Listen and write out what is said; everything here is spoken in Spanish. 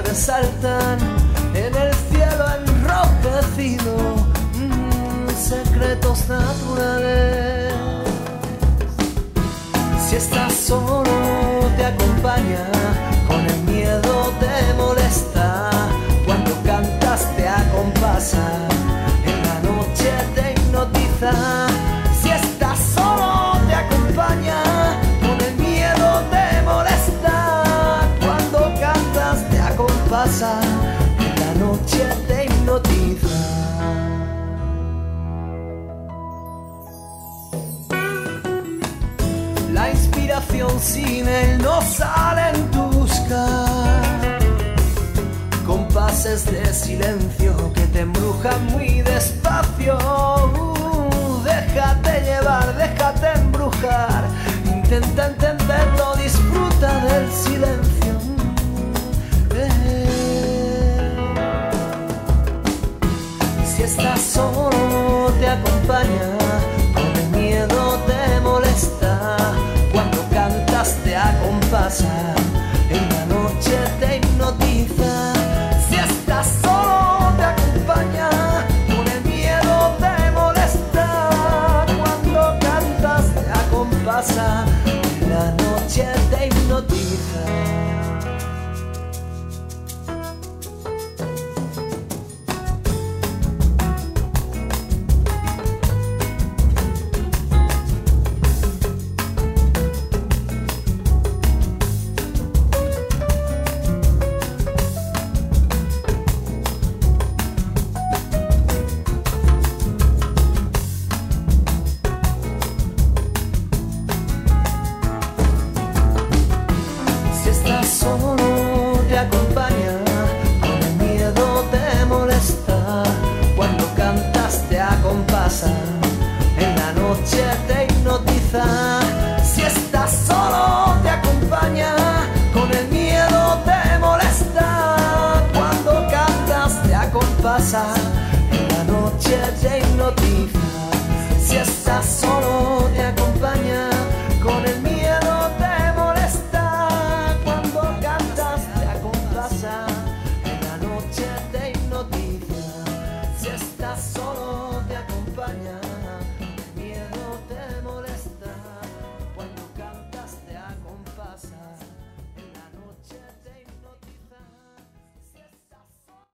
resaltan en el cielo enrojecido, secretos naturales. Si estás solo te acompaña, con el miedo te molesta, cuando cantas te acompasa, en la noche te hipnotiza. Si estás solo te acompaña, con el miedo te molesta, cuando cantas te acompasa, en la noche te hipnotiza. La inspiración sin él no sale en tu busca, compases de silencio que te embrujan muy despacio. Déjate llevar, déjate embrujar, intenta entenderlo, disfruta del silencio. Si estás solo te acompaña, con el miedo te molesta, cuando cantas te acompasa, en la noche te hipnotiza. Si estás solo te acompaña, con el miedo te molesta, cuando cantas te acompasa, en la noche te hipnotiza. Solo te acompaña, con el miedo te molesta, cuando cantas te acompasa, en la noche te hipnotiza. Si estás solo te acompaña, con el miedo te molesta, cuando cantas te acompasa, en la noche te hipnotiza. Si estás solo